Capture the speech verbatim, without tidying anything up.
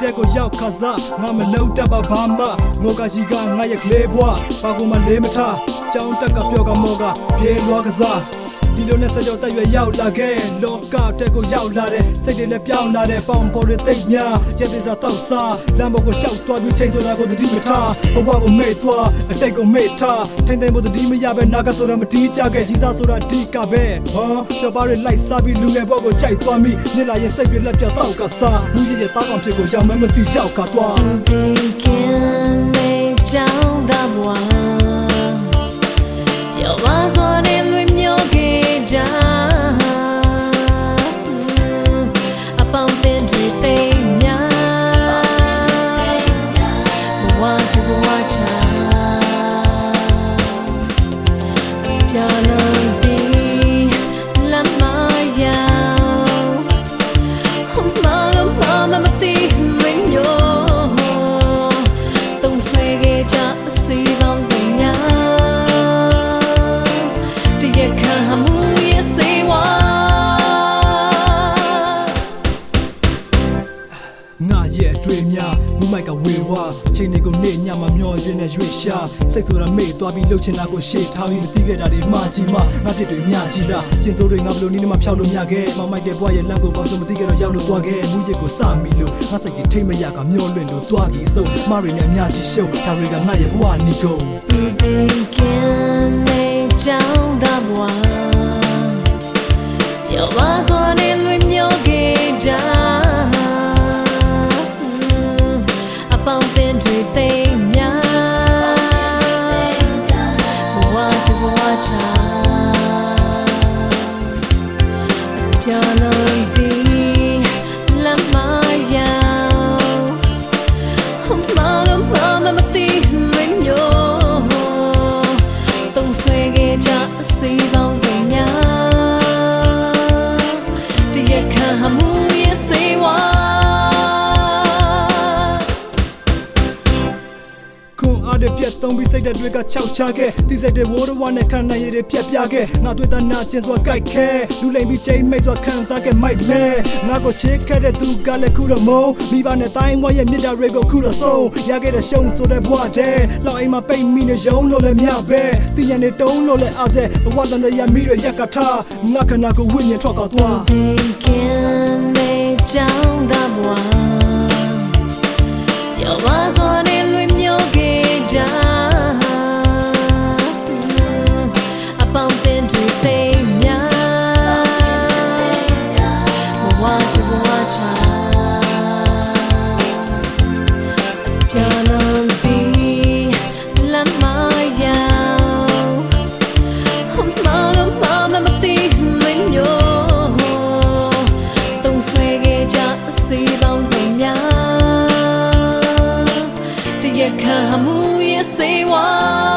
တဲ့ကိုရောက်ခါစားငါမလုံးတတ်ပါဘာမှငိုကကြီးကငါရဲ့ကလေးဘွားဘာကိုမှလေးမထားကြောင်းတက်ကပြောကမောကပြေလွားကစားဒီလိုနဲ့စကြောတက်ရွယ်ရောက်လာခဲ့လောကတက်ကိုရောက်လာတဲ့စိတ်တွေလည်းပြောင်းလာတဲ့ပေါင်ပေါ်တွေသိပ်များကျက်သေးစားတောက်စားလမ်းပေါ်ကိုရှောက်သွားပြီးချိန်ဆိုတာကိုတတိမထားဘဝကိုမေ့သွားအတိတ်ကိုမေ့ထားထိုင်တိုင်းမို့တတိမရပဲနာကဆိုတာမတီးကြခဲ့ကြီးစားဆိုတာဒီကပဲဟောချပါတွေလိုက်စားပြီးလူငယ်ဘဝကိုကြိုက်သွားမိညလာရင်စိတ်တွေလက်ပြတောက်ကစားလူကြီးရဲ့တောက်ကောင်ဖြစ်ကိုရောက်မှမသိရောက်ကသွား Thinking they down the one Your was on in with your gauge About the thing Want to watch Jaladi Lamaya Mama mama mati minyo Tung swege cha si bao zanya Tiye kamu ye sewa ငါရဲ့အတွေ့အများမူမိုက်ကဝေဝါချိန်တွေကိုနေညမှာမျောရင်းနဲ့ရွေ့ရှာစိတ်ဆိုတာမေ့သွားပြီးလှုပ်ချင်တာကိုရှေ့ထားပြီးမသိခဲ့တာတွေမှကြီးမှငါတစ်တွေမြကြီးတာကျင်စိုးတွေငါဘလို့နီးနေမှဖျောက်လို့မြခဲ့မမိုက်တဲ့ဘွားရဲ့လမ်းကိုပေါင်းစမသိခဲ့တော့ရောက်လို့သွားခဲ့မူရစ်ကိုစမိလို့ငါစိတ်ကြီးထိတ်မရကမျောလွင့်လို့သွားပြီးစုံမရီနဲ့မြကြီးရှုံဒါတွေကငါရဲ့ဘွားနီကို Thinking they down the one Your was on in with your gauge About the thing Want to watch Jaladi Lamaya Mama mama mati minyo Tung swege cha si bao zanya Tiye kamu ye sewa အားတွေပြတ်သုံးပြီးစိတ်တွေကခြောက်ချခဲ့တိစိတ်တွေဝိုးဝါနဲ့ခံနိုင်ရည်တွေပြတ်ပြခဲ့ငါတွေ့တာနာကျင်စွာကြိုက်ခဲလူလိမ်ပြီးချိန်မိတ်စွာခံစားခဲ့မိုက်မဲငါကိုချစ်ခဲ့တဲ့သူကလည်းခုတော့မုံမိဘနဲ့တိုင်းဝါရဲ့မြစ်တာတွေကိုခုတော့ဆုံးရခဲ့တဲ့ရှုံးဆိုတဲ့ဘဝတဲ့လောက်အိမ်မှာပိတ်မိနေရုံလို့လည်းမြပဲတင်ရနေတုံးလို့လည်းအားစဲဘဝတန်တဲ့ရမိရရက်ကထားငါခနာကိုဝိညာဉ်ထွက်ကောက်သွား Thinking they down the one Your was on in with your gauge About the thing Want to watch Jaladi Lamaya Mama mama mati minyo Tung swege cha si bao zanya Tiye kamu ye sewa